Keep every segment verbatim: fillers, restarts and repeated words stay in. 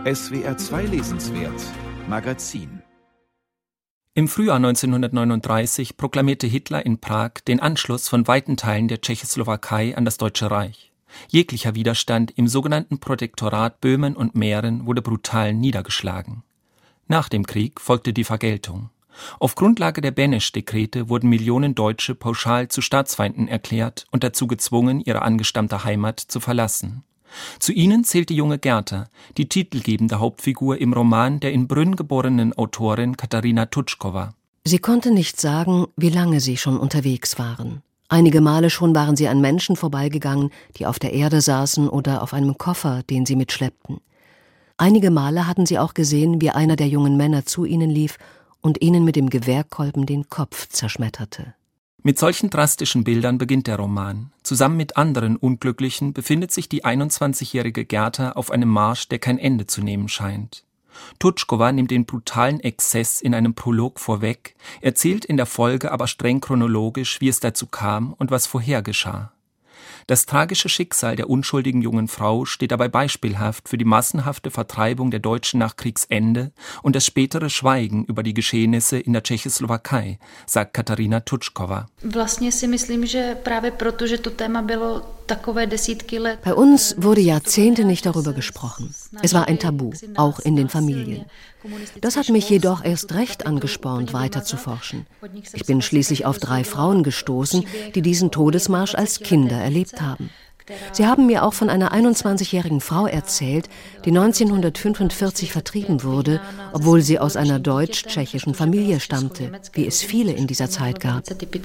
S W R zwei Lesenswert Magazin. Im Frühjahr neunzehnhundertneununddreißig proklamierte Hitler in Prag den Anschluss von weiten Teilen der Tschechoslowakei an das Deutsche Reich. Jeglicher Widerstand im sogenannten Protektorat Böhmen und Mähren wurde brutal niedergeschlagen. Nach dem Krieg folgte die Vergeltung. Auf Grundlage der Benesch-Dekrete wurden Millionen Deutsche pauschal zu Staatsfeinden erklärt und dazu gezwungen, ihre angestammte Heimat zu verlassen. Zu ihnen zählt die junge Gerta, die titelgebende Hauptfigur im Roman der in Brünn geborenen Autorin Katarina Tutschkowa. Sie konnte nicht sagen, wie lange sie schon unterwegs waren. Einige Male schon waren sie an Menschen vorbeigegangen, die auf der Erde saßen oder auf einem Koffer, den sie mitschleppten. Einige Male hatten sie auch gesehen, wie einer der jungen Männer zu ihnen lief und ihnen mit dem Gewehrkolben den Kopf zerschmetterte. Mit solchen drastischen Bildern beginnt der Roman. Zusammen mit anderen Unglücklichen befindet sich die einundzwanzigjährige Gerta auf einem Marsch, der kein Ende zu nehmen scheint. Tutschkowa nimmt den brutalen Exzess in einem Prolog vorweg, erzählt in der Folge aber streng chronologisch, wie es dazu kam und was vorher geschah. Das tragische Schicksal der unschuldigen jungen Frau steht dabei beispielhaft für die massenhafte Vertreibung der Deutschen nach Kriegsende und das spätere Schweigen über die Geschehnisse in der Tschechoslowakei, sagt Katarina Tutschkowa. Bei uns wurde Jahrzehnte nicht darüber gesprochen. Es war ein Tabu, auch in den Familien. Das hat mich jedoch erst recht angespornt, weiter zu forschen. Ich bin schließlich auf drei Frauen gestoßen, die diesen Todesmarsch als Kinder erlebt haben. Sie haben mir auch von einer einundzwanzigjährigen Frau erzählt, die neunzehnhundertfünfundvierzig vertrieben wurde, obwohl sie aus einer deutsch-tschechischen Familie stammte, wie es viele in dieser Zeit gab.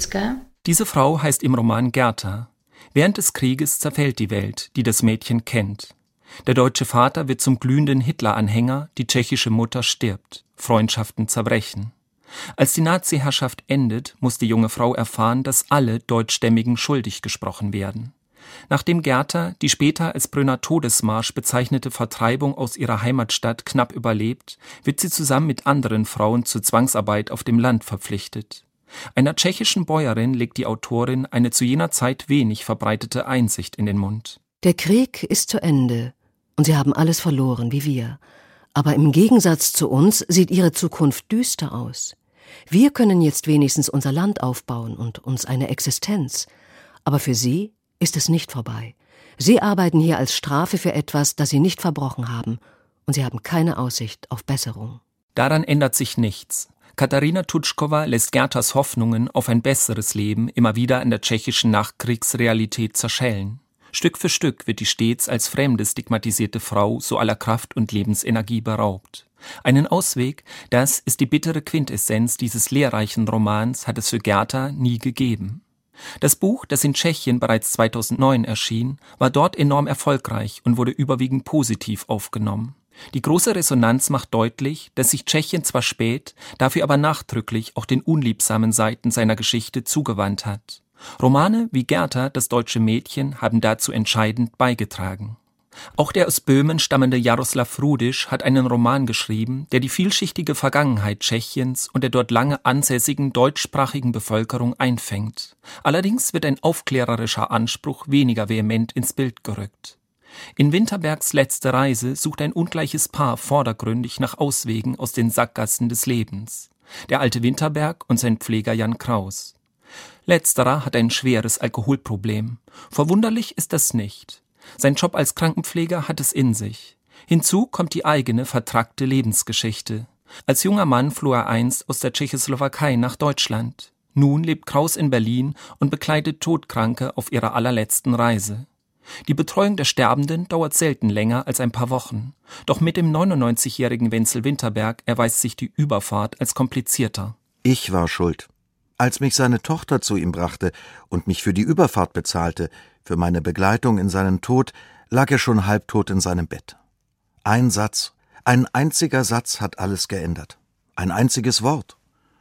Diese Frau heißt im Roman Gerta. Während des Krieges zerfällt die Welt, die das Mädchen kennt. Der deutsche Vater wird zum glühenden Hitler-Anhänger, die tschechische Mutter stirbt, Freundschaften zerbrechen. Als die Nazi-Herrschaft endet, muss die junge Frau erfahren, dass alle Deutschstämmigen schuldig gesprochen werden. Nachdem Gerta die später als Brünner Todesmarsch bezeichnete Vertreibung aus ihrer Heimatstadt knapp überlebt, wird sie zusammen mit anderen Frauen zur Zwangsarbeit auf dem Land verpflichtet. Einer tschechischen Bäuerin legt die Autorin eine zu jener Zeit wenig verbreitete Einsicht in den Mund. Der Krieg ist zu Ende und sie haben alles verloren, wie wir. Aber im Gegensatz zu uns sieht ihre Zukunft düster aus. Wir können jetzt wenigstens unser Land aufbauen und uns eine Existenz. Aber für sie ist es nicht vorbei. Sie arbeiten hier als Strafe für etwas, das sie nicht verbrochen haben. Und sie haben keine Aussicht auf Besserung. Daran ändert sich nichts. Katarina Tutschkowa lässt Gertas Hoffnungen auf ein besseres Leben immer wieder an der tschechischen Nachkriegsrealität zerschellen. Stück für Stück wird die stets als fremde stigmatisierte Frau so aller Kraft und Lebensenergie beraubt. Einen Ausweg, das ist die bittere Quintessenz dieses lehrreichen Romans, hat es für Gerta nie gegeben. Das Buch, das in Tschechien bereits zweitausendneun erschien, war dort enorm erfolgreich und wurde überwiegend positiv aufgenommen. Die große Resonanz macht deutlich, dass sich Tschechien zwar spät, dafür aber nachdrücklich auch den unliebsamen Seiten seiner Geschichte zugewandt hat. Romane wie Gerta, das deutsche Mädchen, haben dazu entscheidend beigetragen. Auch der aus Böhmen stammende Jaroslav Rudisch hat einen Roman geschrieben, der die vielschichtige Vergangenheit Tschechiens und der dort lange ansässigen deutschsprachigen Bevölkerung einfängt. Allerdings wird ein aufklärerischer Anspruch weniger vehement ins Bild gerückt. In Winterbergs Letzte Reise sucht ein ungleiches Paar vordergründig nach Auswegen aus den Sackgassen des Lebens. Der alte Winterberg und sein Pfleger Jan Kraus. Letzterer hat ein schweres Alkoholproblem. Verwunderlich ist das nicht. Sein Job als Krankenpfleger hat es in sich. Hinzu kommt die eigene vertrackte Lebensgeschichte. Als junger Mann floh er einst aus der Tschechoslowakei nach Deutschland. Nun lebt Kraus in Berlin und begleitet Todkranke auf ihrer allerletzten Reise. Die Betreuung der Sterbenden dauert selten länger als ein paar Wochen. Doch mit dem neunundneunzigjährigen Wenzel Winterberg erweist sich die Überfahrt als komplizierter. Ich war schuld. Als mich seine Tochter zu ihm brachte und mich für die Überfahrt bezahlte, für meine Begleitung in seinen Tod, lag er schon halbtot in seinem Bett. Ein Satz, ein einziger Satz hat alles geändert. Ein einziges Wort.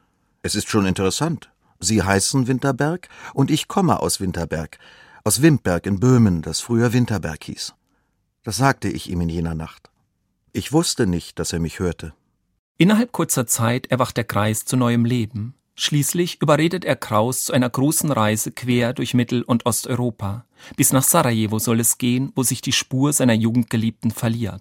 Es ist schon interessant. Sie heißen Winterberg und ich komme aus Winterberg, aus Wimperg in Böhmen, das früher Winterberg hieß. Das sagte ich ihm in jener Nacht. Ich wusste nicht, dass er mich hörte. Innerhalb kurzer Zeit erwacht der Kreis zu neuem Leben. Schließlich überredet er Kraus zu einer großen Reise quer durch Mittel- und Osteuropa. Bis nach Sarajevo soll es gehen, wo sich die Spur seiner Jugendgeliebten verliert.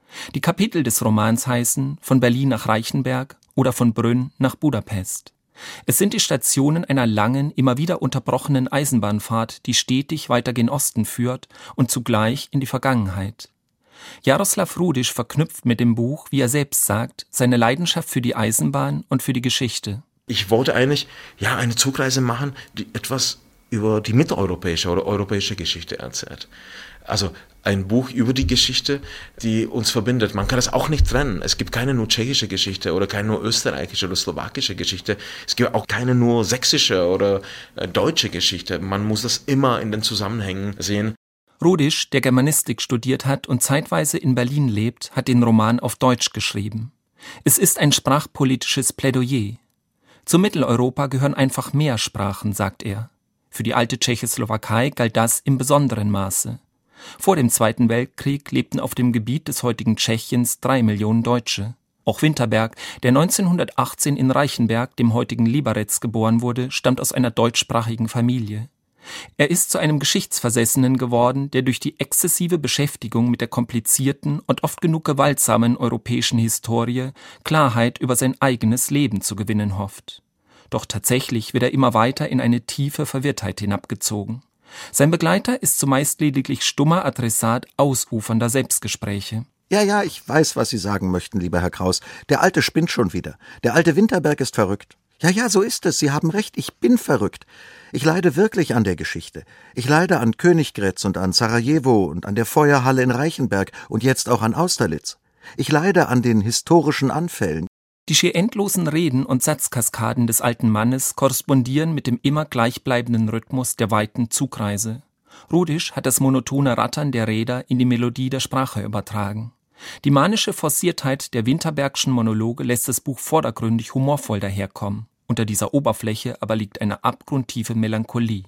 Die Kapitel des Romans heißen »Von Berlin nach Reichenberg« oder »Von Brünn nach Budapest«. Es sind die Stationen einer langen, immer wieder unterbrochenen Eisenbahnfahrt, die stetig weiter gen Osten führt und zugleich in die Vergangenheit. Jaroslav Rudysch verknüpft mit dem Buch, wie er selbst sagt, seine Leidenschaft für die Eisenbahn und für die Geschichte. Ich wollte eigentlich ja eine Zugreise machen, die etwas über die mitteleuropäische oder europäische Geschichte erzählt. Also ein Buch über die Geschichte, die uns verbindet. Man kann das auch nicht trennen. Es gibt keine nur tschechische Geschichte oder keine nur österreichische oder slowakische Geschichte. Es gibt auch keine nur sächsische oder äh, deutsche Geschichte. Man muss das immer in den Zusammenhängen sehen. Rudysch, der Germanistik studiert hat und zeitweise in Berlin lebt, hat den Roman auf Deutsch geschrieben. Es ist ein sprachpolitisches Plädoyer. Zu Mitteleuropa gehören einfach mehr Sprachen, sagt er. Für die alte Tschechoslowakei galt das im besonderen Maße. Vor dem Zweiten Weltkrieg lebten auf dem Gebiet des heutigen Tschechiens drei Millionen Deutsche. Auch Winterberg, der neunzehnhundertachtzehn in Reichenberg, dem heutigen Liberec, geboren wurde, stammt aus einer deutschsprachigen Familie. Er ist zu einem Geschichtsversessenen geworden, der durch die exzessive Beschäftigung mit der komplizierten und oft genug gewaltsamen europäischen Historie Klarheit über sein eigenes Leben zu gewinnen hofft. Doch tatsächlich wird er immer weiter in eine tiefe Verwirrtheit hinabgezogen. Sein Begleiter ist zumeist lediglich stummer Adressat ausufernder Selbstgespräche. Ja, ja, ich weiß, was Sie sagen möchten, lieber Herr Kraus. Der Alte spinnt schon wieder. Der alte Winterberg ist verrückt. Ja, ja, so ist es. Sie haben recht, ich bin verrückt. Ich leide wirklich an der Geschichte. Ich leide an Königgrätz und an Sarajevo und an der Feuerhalle in Reichenberg und jetzt auch an Austerlitz. Ich leide an den historischen Anfällen. Die schier endlosen Reden und Satzkaskaden des alten Mannes korrespondieren mit dem immer gleichbleibenden Rhythmus der weiten Zugreise. Rudysch hat das monotone Rattern der Räder in die Melodie der Sprache übertragen. Die manische Forciertheit der Winterbergschen Monologe lässt das Buch vordergründig humorvoll daherkommen. Unter dieser Oberfläche aber liegt eine abgrundtiefe Melancholie.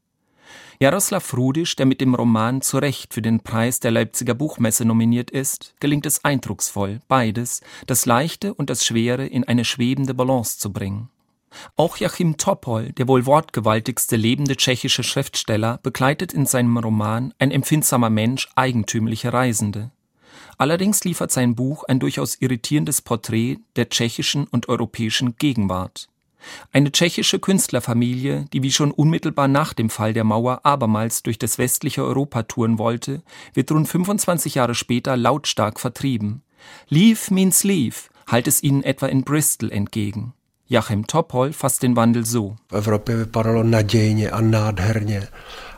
Jaroslav Rudysch, der mit dem Roman zu Recht für den Preis der Leipziger Buchmesse nominiert ist, gelingt es eindrucksvoll, beides, das Leichte und das Schwere, in eine schwebende Balance zu bringen. Auch Jachim Topol, der wohl wortgewaltigste lebende tschechische Schriftsteller, begleitet in seinem Roman ein empfindsamer Mensch eigentümliche Reisende. Allerdings liefert sein Buch ein durchaus irritierendes Porträt der tschechischen und europäischen Gegenwart. Eine tschechische Künstlerfamilie, die wie schon unmittelbar nach dem Fall der Mauer abermals durch das westliche Europa touren wollte, wird rund fünfundzwanzig Jahre später lautstark vertrieben. Leave means leave, hallt es ihnen etwa in Bristol entgegen. Jachim Topol fasst den Wandel so. Evropě vypadalo nadějně a nádherně.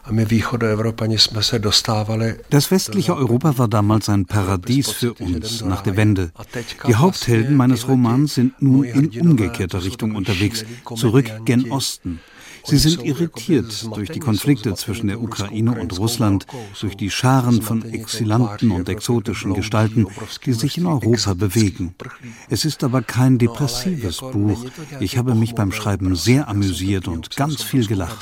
Das westliche Europa war damals ein Paradies für uns nach der Wende. Die Haupthelden meines Romans sind nun in umgekehrter Richtung unterwegs, zurück gen Osten. Sie sind irritiert durch die Konflikte zwischen der Ukraine und Russland, durch die Scharen von Exilanten und exotischen Gestalten, die sich in Europa bewegen. Es ist aber kein depressives Buch. Ich habe mich beim Schreiben sehr amüsiert und ganz viel gelacht.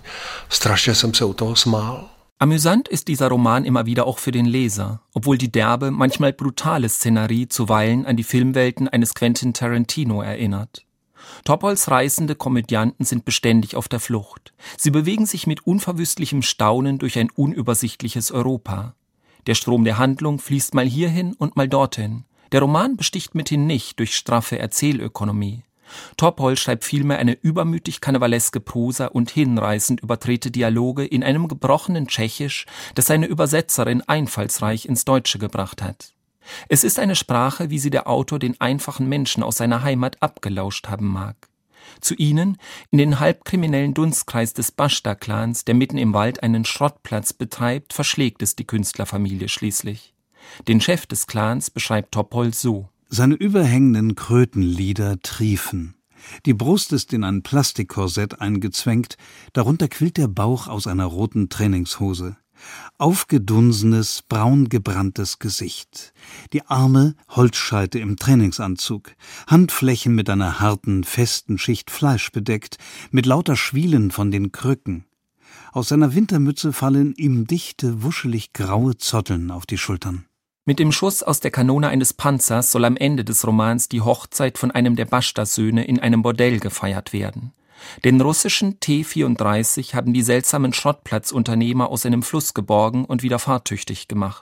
Amüsant ist dieser Roman immer wieder auch für den Leser, obwohl die derbe, manchmal brutale Szenerie zuweilen an die Filmwelten eines Quentin Tarantino erinnert. Topols reißende Komödianten sind beständig auf der Flucht. Sie bewegen sich mit unverwüstlichem Staunen durch ein unübersichtliches Europa. Der Strom der Handlung fließt mal hierhin und mal dorthin. Der Roman besticht mithin nicht durch straffe Erzählökonomie. Topol schreibt vielmehr eine übermütig karnevaleske Prosa und hinreißend überdrehte Dialoge in einem gebrochenen Tschechisch, das seine Übersetzerin einfallsreich ins Deutsche gebracht hat. Es ist eine Sprache, wie sie der Autor den einfachen Menschen aus seiner Heimat abgelauscht haben mag. Zu ihnen, in den halbkriminellen Dunstkreis des Basta-Clans, der mitten im Wald einen Schrottplatz betreibt, verschlägt es die Künstlerfamilie schließlich. Den Chef des Clans beschreibt Topol so: Seine überhängenden Krötenlider triefen. Die Brust ist in ein Plastikkorsett eingezwängt, darunter quillt der Bauch aus einer roten Trainingshose. Aufgedunsenes, braungebranntes Gesicht. Die Arme Holzscheite im Trainingsanzug, Handflächen mit einer harten, festen Schicht Fleisch bedeckt, mit lauter Schwielen von den Krücken. Aus seiner Wintermütze fallen ihm dichte, wuschelig graue Zotteln auf die Schultern. Mit dem Schuss aus der Kanone eines Panzers soll am Ende des Romans die Hochzeit von einem der Basta-Söhne in einem Bordell gefeiert werden. Den russischen T vierunddreißig haben die seltsamen Schrottplatzunternehmer aus einem Fluss geborgen und wieder fahrtüchtig gemacht.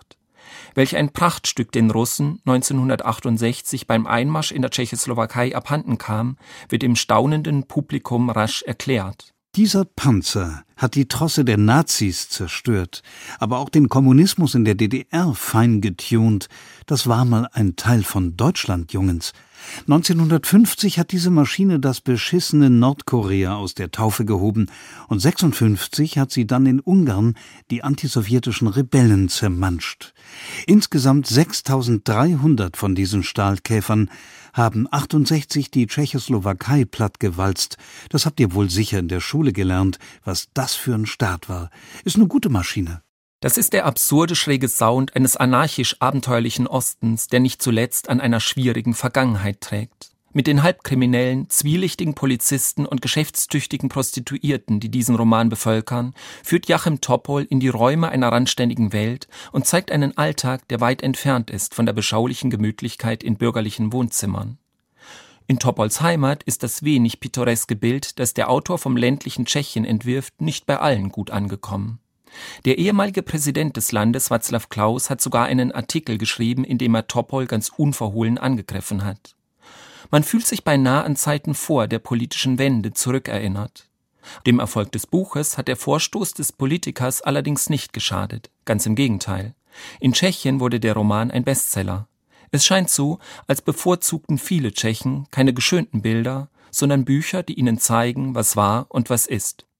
Welch ein Prachtstück den Russen neunzehnhundertachtundsechzig beim Einmarsch in der Tschechoslowakei abhanden kam, wird dem staunenden Publikum rasch erklärt. Dieser Panzer hat die Trosse der Nazis zerstört, aber auch den Kommunismus in der D D R fein getunt. Das war mal ein Teil von Deutschland, Jungens. neunzehnhundertfünfzig hat diese Maschine das beschissene Nordkorea aus der Taufe gehoben und sechsundfünfzig hat sie dann in Ungarn die antisowjetischen Rebellen zermanscht. Insgesamt sechstausenddreihundert von diesen Stahlkäfern haben achtundsechzig die Tschechoslowakei plattgewalzt. Das habt ihr wohl sicher in der Schule gelernt, was das für ein Start war. Ist eine gute Maschine. Das ist der absurde schräge Sound eines anarchisch-abenteuerlichen Ostens, der nicht zuletzt an einer schwierigen Vergangenheit trägt. Mit den halbkriminellen, zwielichtigen Polizisten und geschäftstüchtigen Prostituierten, die diesen Roman bevölkern, führt Jachim Topol in die Räume einer randständigen Welt und zeigt einen Alltag, der weit entfernt ist von der beschaulichen Gemütlichkeit in bürgerlichen Wohnzimmern. In Topols Heimat ist das wenig pittoreske Bild, das der Autor vom ländlichen Tschechien entwirft, nicht bei allen gut angekommen. Der ehemalige Präsident des Landes, Václav Klaus, hat sogar einen Artikel geschrieben, in dem er Topol ganz unverhohlen angegriffen hat. Man fühlt sich beinahe an Zeiten vor der politischen Wende zurückerinnert. Dem Erfolg des Buches hat der Vorstoß des Politikers allerdings nicht geschadet, ganz im Gegenteil. In Tschechien wurde der Roman ein Bestseller. Es scheint so, als bevorzugten viele Tschechen keine geschönten Bilder, sondern Bücher, die ihnen zeigen, was war und was ist.